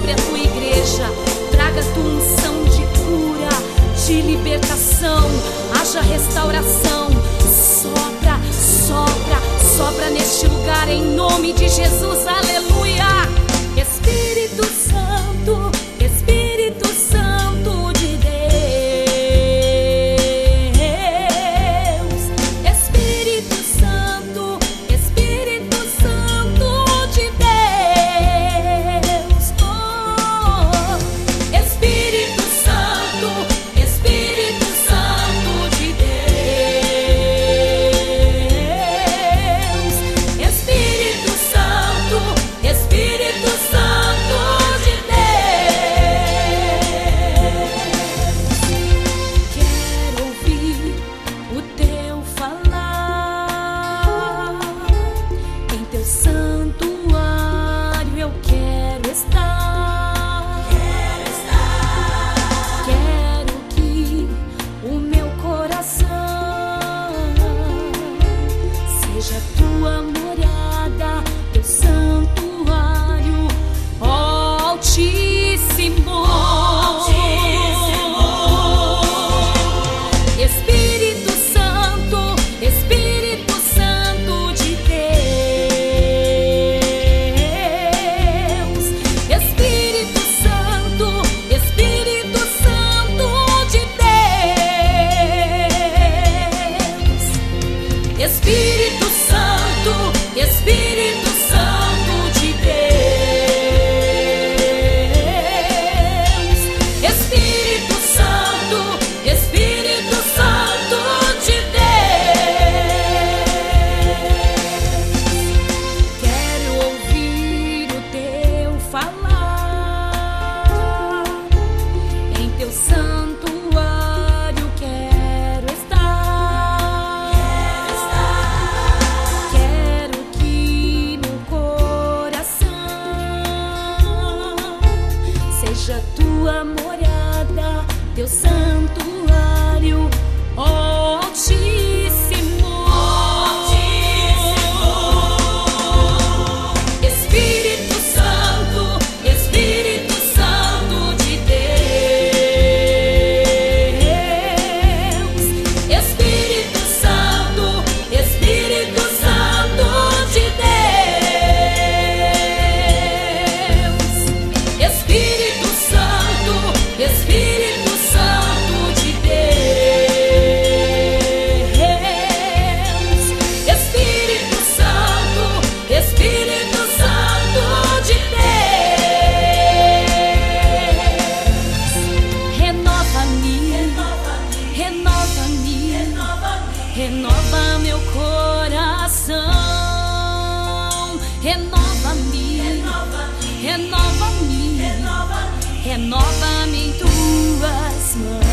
sobre a tua igreja. Traga a tua unção de cura, de libertação. Haja restauração. Sopra, sopra, sopra neste lugar em nome de Jesus. Aleluia. Espírito Santo, Espírito Santo de Deus. Espírito Santo, Espírito Santo de Deus. Oh, Espírito Santo, Espírito Santo de Deus. Espírito Santo, Espírito Santo de Deus. Quero ouvir o teu falar. Em teu santuário eu quero estar. Quero que o meu coração seja tua morada, teu santuário, ó Altíssimo. Espírito Santo, Espírito Santo de Deus. Espírito Santo, Espírito Santo de Deus. Espírito Santo, Espírito Santo de Deus. Espírito Santo, Espírito Santo de Deus. Quero ouvir o teu falar. Em teu santuário quero estar. Quero que meu coração seja tua morada, teu santuário, ó Altíssimo. Espírito Santo, Espírito Santo de Deus. Espírito Santo, Espírito Santo de Deus. Espírito Santo, Espírito Santo de Deus. Espírito Santo, Espírito Santo de Deus. Renova-me, renova-me, renova meu coração. Renova-me, renova-me, renova-me em tuas mãos.